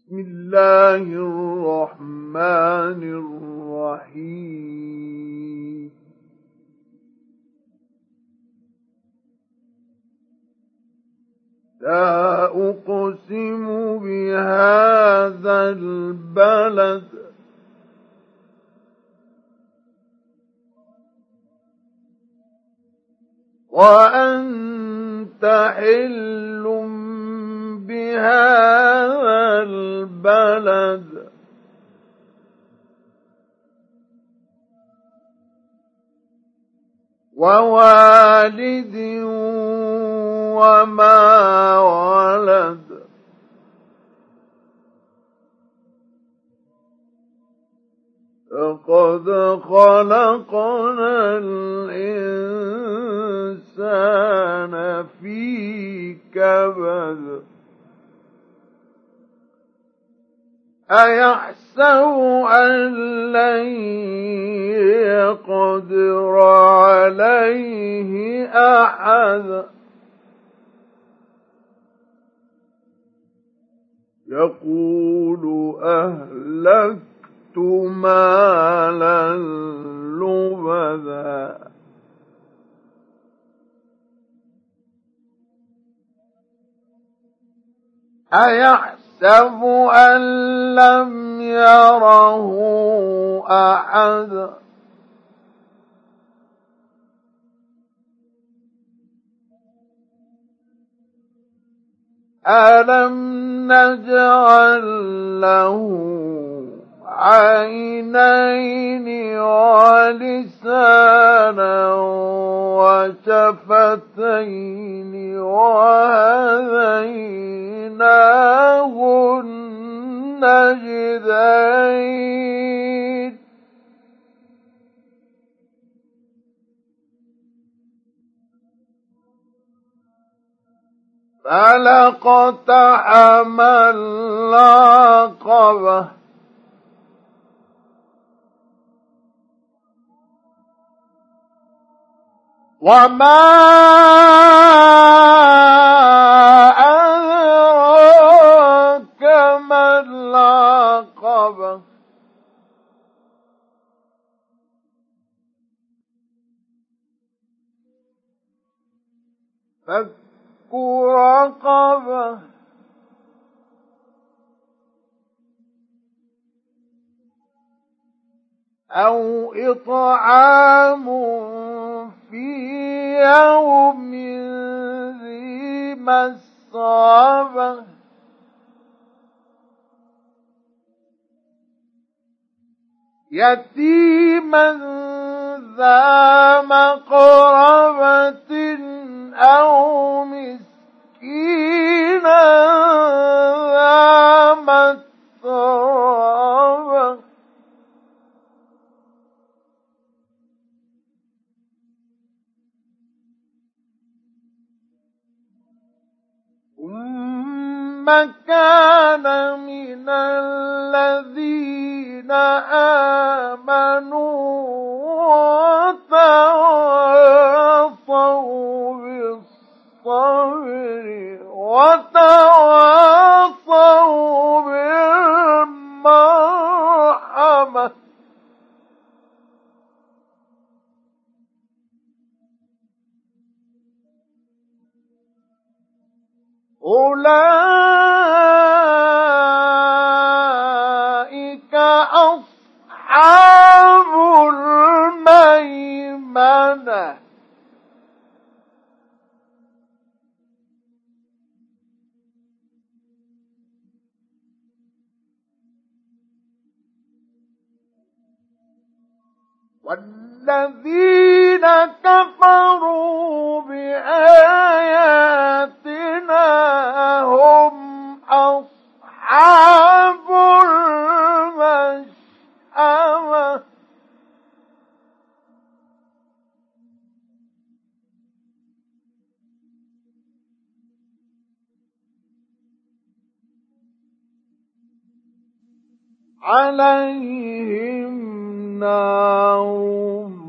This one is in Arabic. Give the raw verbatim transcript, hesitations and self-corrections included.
بسم الله الرحمن الرحيم لا أقسم بهذا البلد وأنت حل بهذا البلد ووالد وما ولد لقد خلقنا الإنسان في كبد أيحسب أن لن يقدر عليه أحد يقول أهلكت مالا لبدا أيحسب أن لم يره أحد ألم نجعل له عينين ولسانا وشفتين وهديناه النجدين فلاقتحم العقبة وما أدراك ما العقبة فك رقبة أو إطعام في يوم ذي مسغبة يتيما ذا مقربة أو مسكينا ذا متربة ثم كان من الذين آمنوا وتواصوا بالصبر وتواصوا بالمرحمة أولئك أصحاب الميمنة والذين كفروا بآياتنا هم أصحاب المشأمة عليهم نار